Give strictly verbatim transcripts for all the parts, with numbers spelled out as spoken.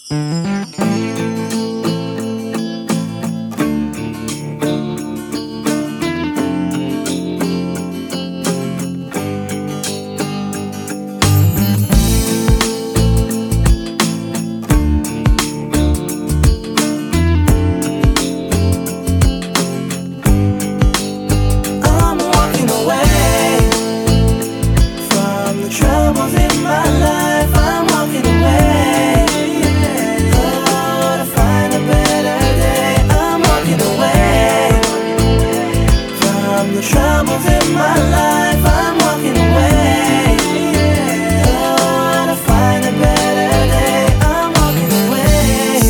Troubles in my life, I'm walking away. Oh, to find a better day. I'm walking away from the troubles in my life. I'm walking away. Oh, to find a better day. I'm walking away.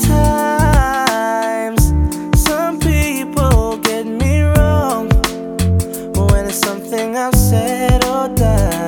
Sometimes some people get me wrong when it's something I've said or done.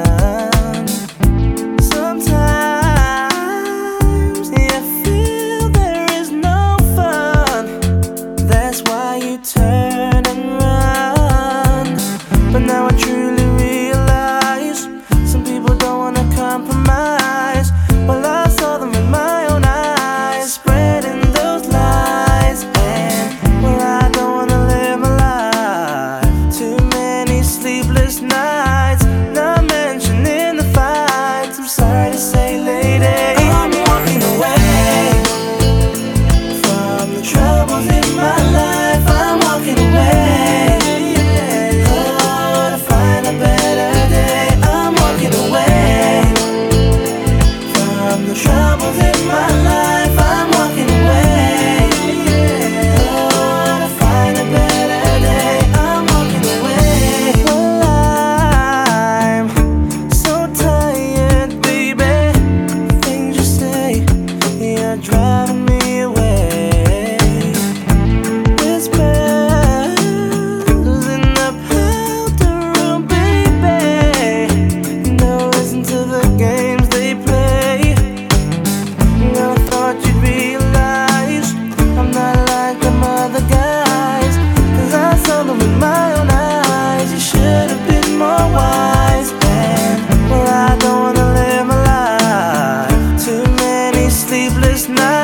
Turn and run, but now I truly realize some people don't wanna compromise. Well, I saw them with my own eyes, spreading those lies, and well, I don't wanna live my life. Too many sleepless nights, not mentioning the fights. I'm sorry to say, lady, I'm walking away from the troubles in my life. Walking away, oh, to find a better day. I'm walking away from the troubles in my life. I'm walking away, oh, to find a better day. I'm walking away. Well, I'm so tired, baby. Things you say, you're driving me away. Sleepless nights.